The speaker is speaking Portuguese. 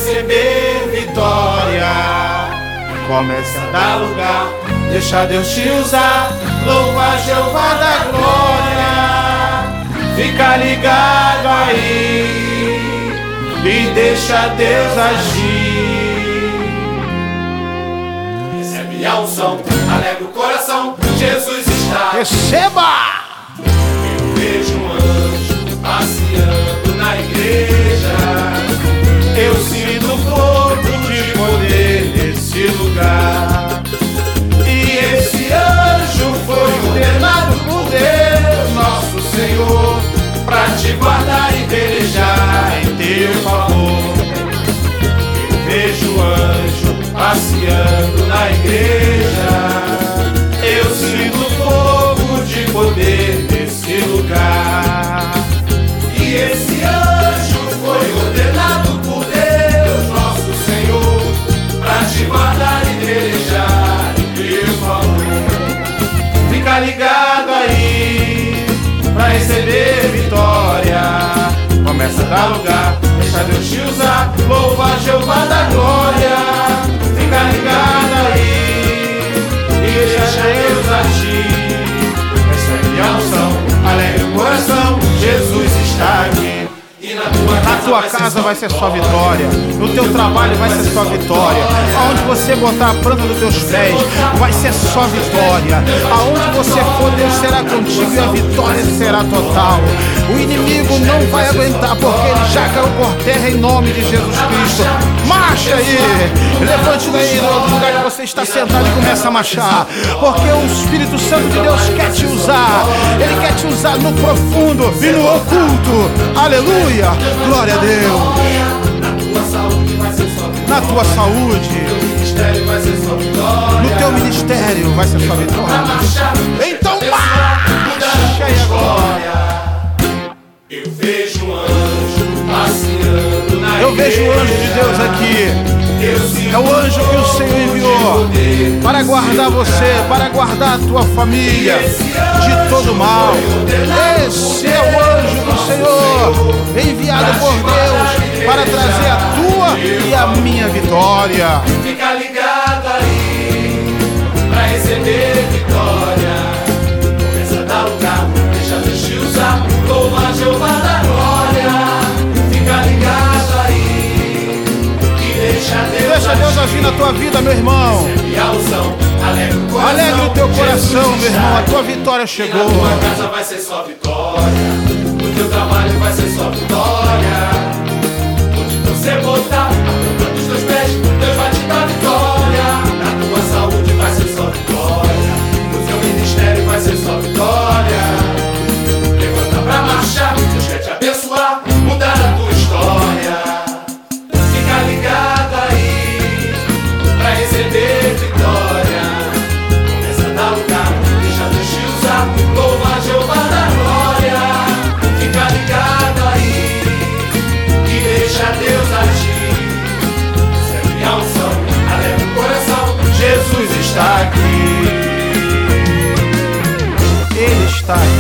receber vitória. Comece a dar lugar, deixa Deus te usar. Louva Jeová da glória. Fica ligado aí e deixa Deus agir. Recebe a unção, alegra o coração, Jesus está. Receba! Eu vejo um anjo passeando na igreja. Eu sinto fogo de poder nesse lugar. E esse anjo foi ordenado por Deus, nosso Senhor, pra te guardar e velejar em teu favor. Eu vejo um anjo passeando na igreja. Eu sinto fogo de poder nesse lugar. E esse anjo foi ordenado por Deus, nosso Senhor, pra te guardar e velejar em teu favor. Fica ligado aí pra receber vitória. Começa a dar lugar, deixa Deus te usar. Louva Jeová da glória. Fica ligado aí e deixa Deus agir. Recebe a unção, alegra o coração, Jesus está aqui. E Na tua casa vai ser só vitória. No teu trabalho vai ser só vitória. Aonde você botar a planta dos teus pés vai ser só vitória. Aonde você for, Deus será contigo e a vitória será total. O inimigo não vai aguentar, porque ele já caiu por terra em nome de Jesus Cristo. Marcha aí! Levante daí do lugar que você está sentado e começa a marchar. Porque o Espírito Santo de Deus quer te usar. Ele quer te usar no profundo e no oculto. Aleluia! Glória a Deus! Na tua saúde, no teu ministério vai ser só vitória. Então marcha aí agora! Eu vejo um anjo passeando na igreja. Eu vejo o anjo de Deus aqui. É o anjo que o Senhor enviou para guardar você, para guardar a tua família de todo mal. Esse é o anjo do Senhor, enviado por Deus para trazer a tua e a minha vitória. Fica ligado aí pra receber vitória. Começa a dar lugar, deixa Deus te usar. Louva Jeová da glória. Fica ligado aí e deixa Deus agir na tua vida, meu irmão. Alegre o teu coração, meu irmão. A tua vitória chegou. Na tua casa vai ser só vitória. No teu trabalho vai ser só vitória. Onde você botar a planta dos teus pés, Deus vai te dar vitória. Na tua saúde vai ser só vitória. No teu ministério vai ser só vitória. Levanta pra marchar, Deus quer te abençoar, mudar a tua história. Fica ligado aí pra receber vitória. Começa a dar lugar, deixa Deus te usar. Louva Jeová da glória. Fica ligado aí e deixa Deus agir. Recebe a unção, alegra o coração, Jesus está aqui. Ele está aqui.